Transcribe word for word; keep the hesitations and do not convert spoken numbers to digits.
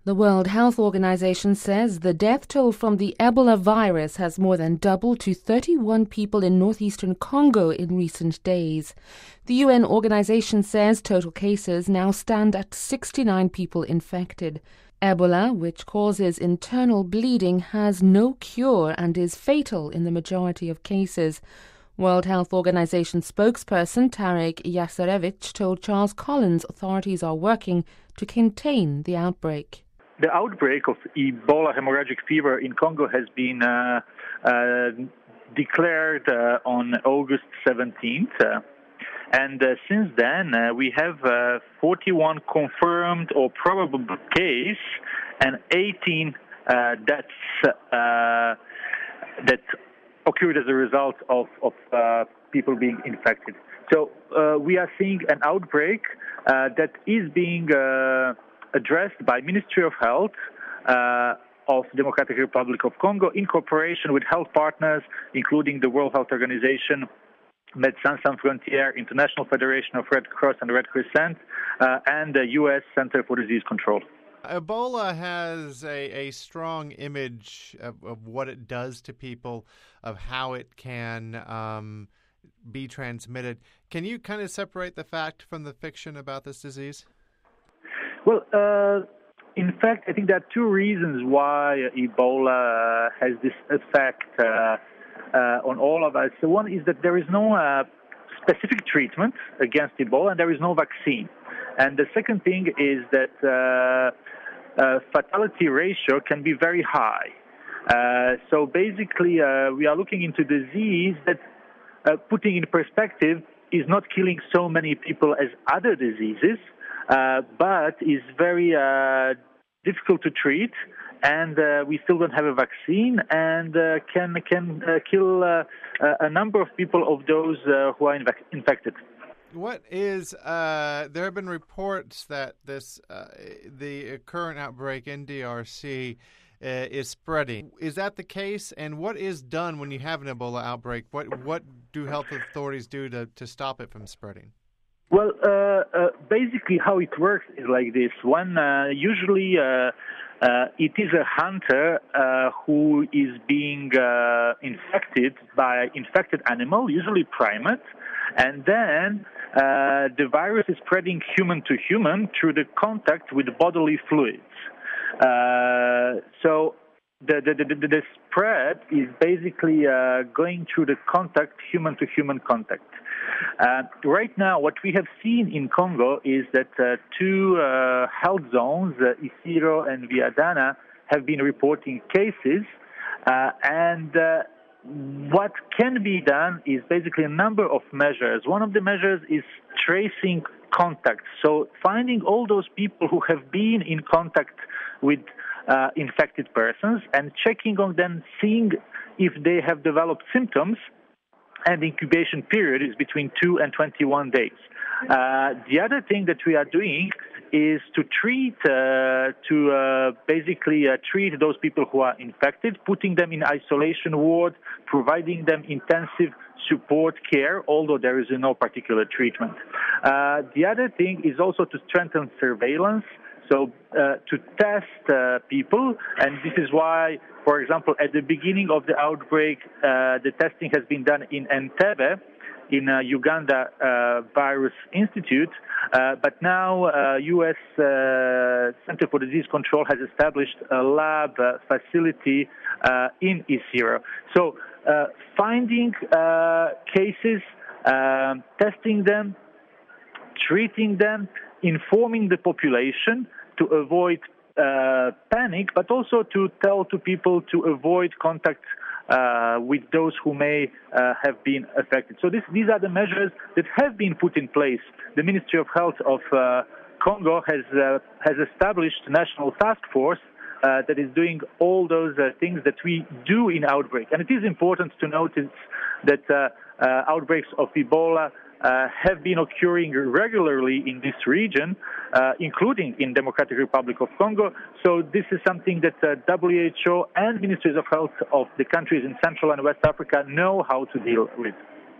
The World Health Organization says the death toll from the Ebola virus has more than doubled to thirty-one people in northeastern Congo in recent days. The U N organization says total cases now stand at sixty-nine people infected. Ebola, which causes internal bleeding, has no cure and is fatal in the majority of cases. World Health Organization spokesperson Tarek Yasarevich told Charles Collins authorities are working to contain the outbreak. The outbreak of Ebola hemorrhagic fever in Congo has been uh, uh, declared uh, on August seventeenth. Uh, and uh, since then, uh, we have uh, forty-one confirmed or probable cases and eighteen uh, deaths uh, that occurred as a result of, of uh, people being infected. So uh, we are seeing an outbreak uh, that is being uh, addressed by Ministry of Health uh, of Democratic Republic of Congo in cooperation with health partners, including the World Health Organization, Médecins Sans Frontières, International Federation of Red Cross and Red Crescent, uh, and the U S Center for Disease Control. Ebola has a, a strong image of, of what it does to people, of how it can um, be transmitted. Can you kind of separate the fact from the fiction about this disease? Well, uh, in fact, I think there are two reasons why Ebola uh, has this effect uh, uh, on all of us. So one is that there is no uh, specific treatment against Ebola, and there is no vaccine. And the second thing is that uh, uh, fatality ratio can be very high. Uh, so basically, uh, we are looking into disease that, uh, putting in perspective, is not killing so many people as other diseases, uh, but is very uh, difficult to treat, and uh, we still don't have a vaccine, and uh, can can uh, kill uh, a number of people of those uh, who are inv- infected. What is, uh, there have been reports that this, uh, the current outbreak in D R C uh, is spreading. Is that the case? And what is done when you have an Ebola outbreak? What what do health authorities do to, to stop it from spreading? Well, uh, uh, basically how it works is like this. One, uh, usually uh, uh, it is a hunter uh, who is being uh, infected by infected animal, usually primate, and then uh, the virus is spreading human to human through the contact with bodily fluids. Uh, so the, the, the, the spread is basically uh, going through the contact, human to human contact. Uh, right now, what we have seen in Congo is that uh, two uh, health zones, uh, Isiro and Viadana, have been reporting cases, uh, and uh, what can be done is basically a number of measures. One of the measures is tracing contacts, so finding all those people who have been in contact with uh, infected persons and checking on them, seeing if they have developed symptoms, and the incubation period is between two and twenty-one days. Uh, the other thing that we are doing is to treat, uh, to uh, basically uh, treat those people who are infected, putting them in isolation ward, providing them intensive support care, although there is no particular treatment. Uh, the other thing is also to strengthen surveillance, so uh, to test uh, people, and this is why, for example, at the beginning of the outbreak, uh, the testing has been done in Entebbe, in uh, Uganda uh, Virus Institute, uh, but now uh, U S uh, Center for Disease Control has established a lab uh, facility uh, in Isiro. So uh, finding uh, cases, uh, testing them, treating them, informing the population to avoid uh, panic, but also to tell to people to avoid contact uh, with those who may uh, have been affected. So this, these are the measures that have been put in place. The Ministry of Health of uh, Congo has uh, has established a national task force uh, that is doing all those uh, things that we do in outbreak. And it is important to notice that uh, uh, outbreaks of Ebola Uh, have been occurring regularly in this region, uh, including in Democratic Republic of Congo. So this is something that uh, W H O and ministries of health of the countries in Central and West Africa know how to deal with.